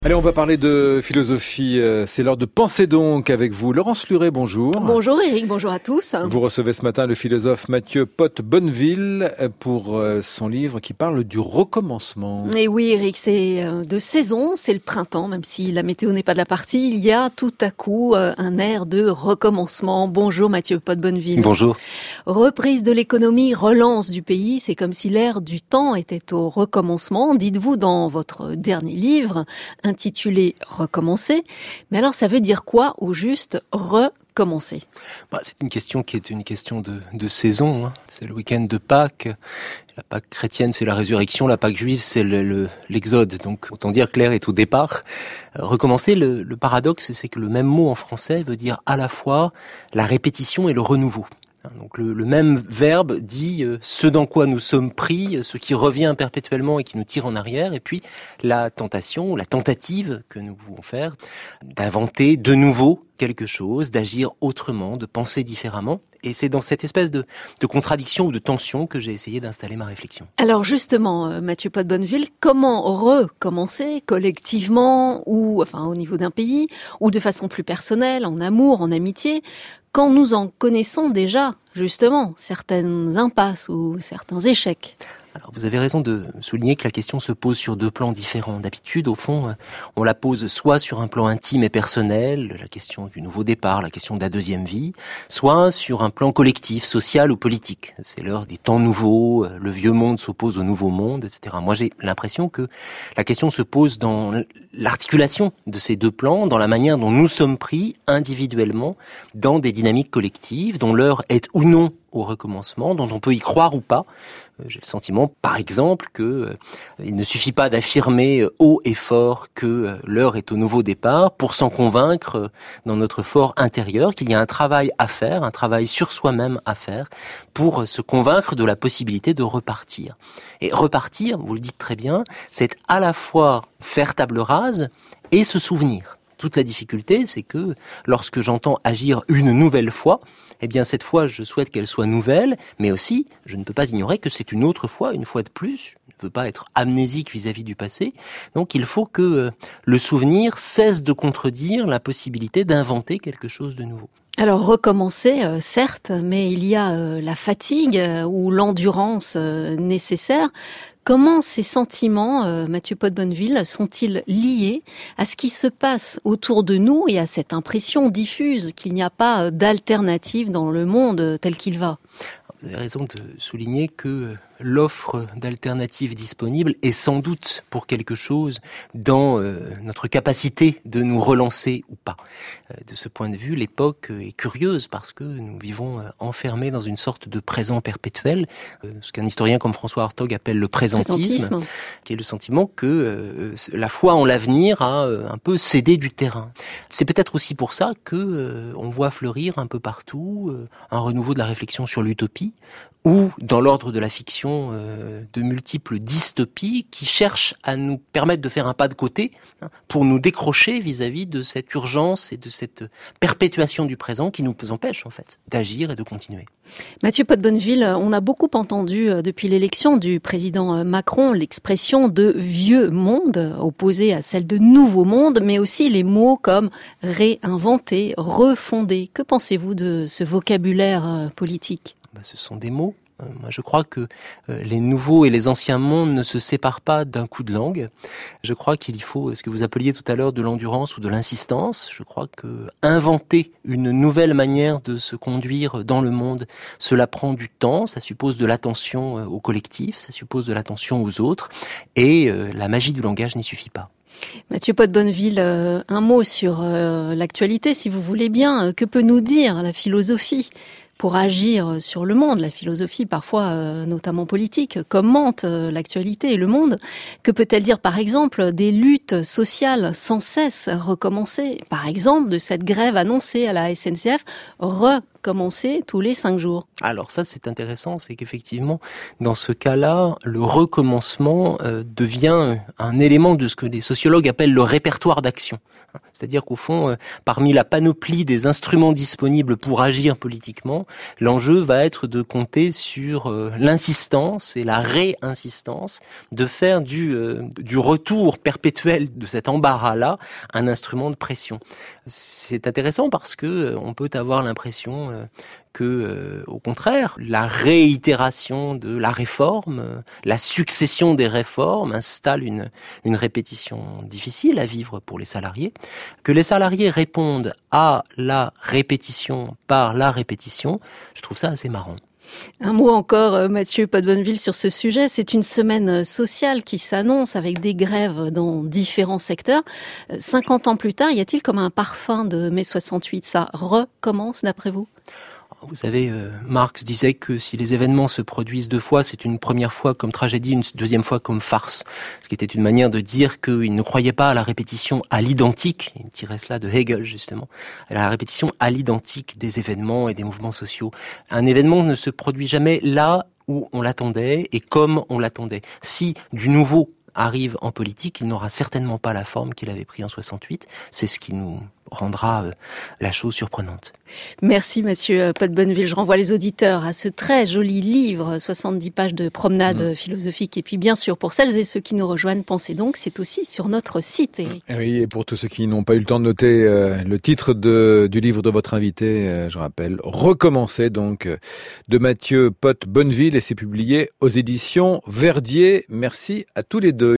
Allez, on va parler de philosophie. C'est l'heure de penser donc avec vous. Laurence Luret, bonjour. Bonjour Eric, bonjour à tous. Vous recevez ce matin le philosophe Mathieu Pot-Bonneville pour son livre qui parle du recommencement. Et oui Eric, c'est de saison, c'est le printemps, même si la météo n'est pas de la partie, il y a tout à coup un air de recommencement. Bonjour Mathieu Pot-Bonneville. Bonjour. Reprise de l'économie, relance du pays, c'est comme si l'air du temps était au recommencement. Dites-vous dans votre dernier livre, intitulé « Recommencer ». Mais alors, ça veut dire quoi, au juste, recommencer ? C'est une question qui est une question de saison. C'est le week-end de Pâques. La Pâques chrétienne, c'est la résurrection. La Pâques juive, c'est l'exode. Donc, autant dire que l'air est au départ. Recommencer, le paradoxe, c'est que le même mot en français veut dire à la fois la répétition et le renouveau. Donc le même verbe dit ce dans quoi nous sommes pris, ce qui revient perpétuellement et qui nous tire en arrière, et puis la tentation, la tentative que nous pouvons faire d'inventer de nouveau quelque chose, d'agir autrement, de penser différemment. Et c'est dans cette espèce de contradiction ou de tension que j'ai essayé d'installer ma réflexion. Alors justement, Mathieu Pot-Bonneville, comment recommencer collectivement ou enfin au niveau d'un pays ou de façon plus personnelle, en amour, en amitié, quand nous en connaissons déjà justement certaines impasses ou certains échecs? Alors, vous avez raison de souligner que la question se pose sur deux plans différents. D'habitude, au fond, on la pose soit sur un plan intime et personnel, la question du nouveau départ, la question de la deuxième vie, soit sur un plan collectif, social ou politique. C'est l'heure des temps nouveaux, le vieux monde s'oppose au nouveau monde, etc. Moi, j'ai l'impression que la question se pose dans l'articulation de ces deux plans, dans la manière dont nous sommes pris individuellement dans des dynamiques collectives, dont l'heure est ou non au recommencement, dont on peut y croire ou pas. J'ai le sentiment, par exemple, que il ne suffit pas d'affirmer haut et fort que l'heure est au nouveau départ pour s'en convaincre dans notre fort intérieur qu'il y a un travail à faire, un travail sur soi-même à faire pour se convaincre de la possibilité de repartir. Et repartir, vous le dites très bien, c'est à la fois faire table rase et se souvenir. Toute la difficulté, c'est que lorsque j'entends agir une nouvelle fois, eh bien cette fois, je souhaite qu'elle soit nouvelle, mais aussi, je ne peux pas ignorer que c'est une autre fois, une fois de plus. Je ne veux pas être amnésique vis-à-vis du passé. Donc il faut que le souvenir cesse de contredire la possibilité d'inventer quelque chose de nouveau. Alors recommencer, certes, mais il y a la fatigue ou l'endurance nécessaire. Comment ces sentiments, Mathieu Pot-Bonneville, sont-ils liés à ce qui se passe autour de nous et à cette impression diffuse qu'il n'y a pas d'alternative dans le monde tel qu'il va ? Vous avez raison de souligner que l'offre d'alternatives disponible est sans doute pour quelque chose dans notre capacité de nous relancer ou pas. De ce point de vue, l'époque est curieuse parce que nous vivons enfermés dans une sorte de présent perpétuel, ce qu'un historien comme François Hartog appelle le présentisme, qui est le sentiment que la foi en l'avenir a un peu cédé du terrain. C'est peut-être aussi pour ça que on voit fleurir un peu partout un renouveau de la réflexion sur l'utopie, ou dans l'ordre de la fiction, de multiples dystopies qui cherchent à nous permettre de faire un pas de côté pour nous décrocher vis-à-vis de cette urgence et de cette perpétuation du présent qui nous empêche en fait d'agir et de continuer. Mathieu Pot-Bonneville, on a beaucoup entendu depuis l'élection du président Macron l'expression de « vieux monde » opposée à celle de « nouveau monde », mais aussi les mots comme « réinventer »,« refonder ». Que pensez-vous de ce vocabulaire politique ? Ce sont des mots. Moi, je crois que les nouveaux et les anciens mondes ne se séparent pas d'un coup de langue. Je crois qu'il faut, ce que vous appeliez tout à l'heure de l'endurance ou de l'insistance, je crois que inventer une nouvelle manière de se conduire dans le monde, cela prend du temps, ça suppose de l'attention au collectif, ça suppose de l'attention aux autres, et la magie du langage n'y suffit pas. Mathieu Pot-Bonneville, un mot sur l'actualité, si vous voulez bien. Que peut nous dire la philosophie pour agir sur le monde, la philosophie parfois notamment politique, commente l'actualité et le monde. Que peut-elle dire par exemple des luttes sociales sans cesse recommencées, par exemple de cette grève annoncée à la SNCF, recommencer tous les 5 jours. Alors ça, c'est intéressant, c'est qu'effectivement, dans ce cas-là, le recommencement devient un élément de ce que les sociologues appellent le répertoire d'action. C'est-à-dire qu'au fond, parmi la panoplie des instruments disponibles pour agir politiquement, l'enjeu va être de compter sur l'insistance et la réinsistance, de faire du retour perpétuel de cet embarras-là un instrument de pression. C'est intéressant parce que on peut avoir l'impression que, au contraire, la réitération de la réforme, la succession des réformes installe une répétition difficile à vivre pour les salariés, que les salariés répondent à la répétition par la répétition, je trouve ça assez marrant. Un mot encore, Mathieu Pot-Bonneville, sur ce sujet. C'est une semaine sociale qui s'annonce avec des grèves dans différents secteurs. 50 ans plus tard, y a-t-il comme un parfum de mai 68 ? Ça recommence d'après vous ? Vous savez, Marx disait que si les événements se produisent 2 fois, c'est une première fois comme tragédie, une deuxième fois comme farce. Ce qui était une manière de dire qu'il ne croyait pas à la répétition à l'identique. Il tirait cela de Hegel, justement. À la répétition à l'identique des événements et des mouvements sociaux. Un événement ne se produit jamais là où on l'attendait et comme on l'attendait. Si du nouveau arrive en politique, il n'aura certainement pas la forme qu'il avait pris en 68. C'est ce qui nous rendra la chose surprenante. Merci Mathieu Pot-Bonneville. Je renvoie les auditeurs à ce très joli livre, 70 pages de promenade philosophique. Et puis bien sûr, pour celles et ceux qui nous rejoignent, pensez donc, c'est aussi sur notre site, Éric. Oui, et pour tous ceux qui n'ont pas eu le temps de noter le titre du livre de votre invité, je rappelle, Recommencer, donc, de Mathieu Pot-Bonneville, et c'est publié aux éditions Verdier. Merci à tous les deux.